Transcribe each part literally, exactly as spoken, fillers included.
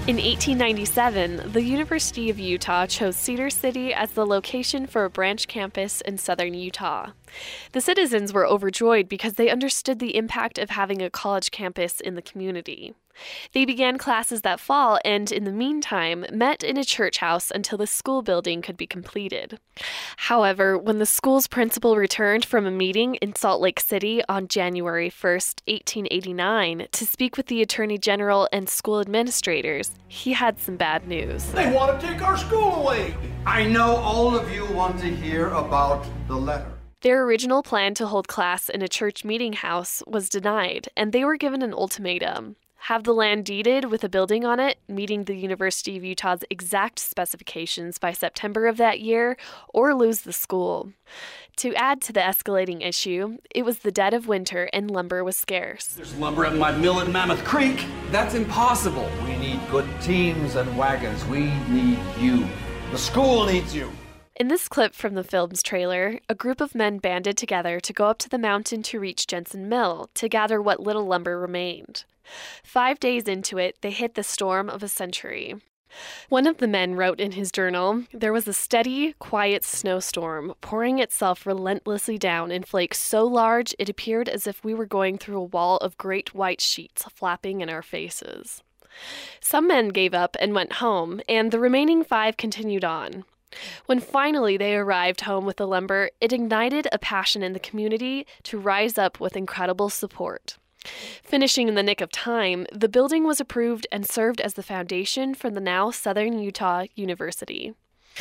In eighteen ninety-seven, the University of Utah chose Cedar City as the location for a branch campus in southern Utah. The citizens were overjoyed because they understood the impact of having a college campus in the community. They began classes that fall and, in the meantime, met in a church house until the school building could be completed. However, when the school's principal returned from a meeting in Salt Lake City on January first, eighteen eighty-nine, to speak with the Attorney General and school administrators, he had some bad news. They want to take our school away. I know all of you want to hear about the letter. Their original plan to hold class in a church meeting house was denied, and they were given an ultimatum. Have the land deeded with a building on it, meeting the University of Utah's exact specifications by September of that year, or lose the school. To add to the escalating issue, it was the dead of winter and lumber was scarce. There's lumber at my mill at Mammoth Creek. That's impossible. We need good teams and wagons. We need you. The school needs you. In this clip from the film's trailer, a group of men banded together to go up to the mountain to reach Jensen Mill to gather what little lumber remained. Five days into it, they hit the storm of a century. One of the men wrote in his journal, "There was a steady, quiet snowstorm pouring itself relentlessly down in flakes so large it appeared as if we were going through a wall of great white sheets flapping in our faces." Some men gave up and went home, and the remaining five continued on. When finally they arrived home with the lumber, it ignited a passion in the community to rise up with incredible support. Finishing in the nick of time, the building was approved and served as the foundation for the now Southern Utah University.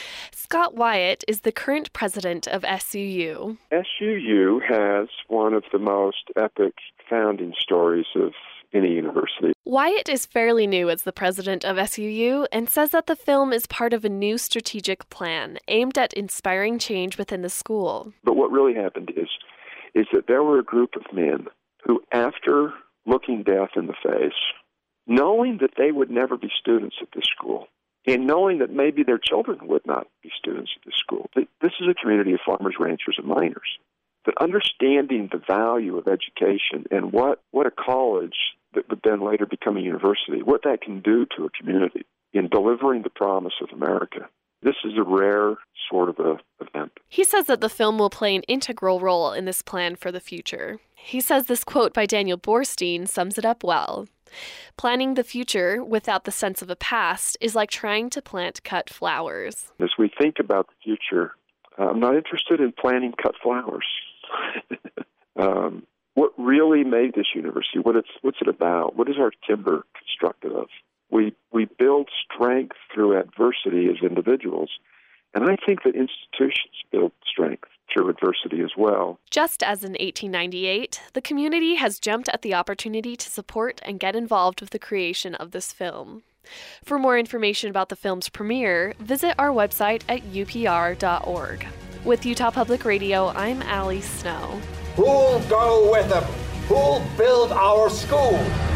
Scott Wyatt is the current president of S U U. S U U has one of the most epic founding stories of any university. Wyatt is fairly new as the president of S U U and says that the film is part of a new strategic plan aimed at inspiring change within the school. But what really happened is, is that there were a group of men who, after looking death in the face, knowing that they would never be students at this school, and knowing that maybe their children would not be students at this school, this is a community of farmers, ranchers, and miners, but understanding the value of education and what, what a college that would then later become a university, what that can do to a community in delivering the promise of America. This is a rare sort of a event. He says that the film will play an integral role in this plan for the future. He says this quote by Daniel Borstein sums it up well. Planning the future without the sense of a past is like trying to plant cut flowers. As we think about the future, I'm not interested in planting cut flowers. um, what really made this university, what it's, what's it about? What is our timber constructed of? We we build strength through adversity as individuals, and I think that institutions build strength through adversity as well. Just as in eighteen ninety-eight, the community has jumped at the opportunity to support and get involved with the creation of this film. For more information about the film's premiere, visit our website at U P R dot org. With Utah Public Radio, I'm Allie Snow. Who'll go with them? Who'll build our school?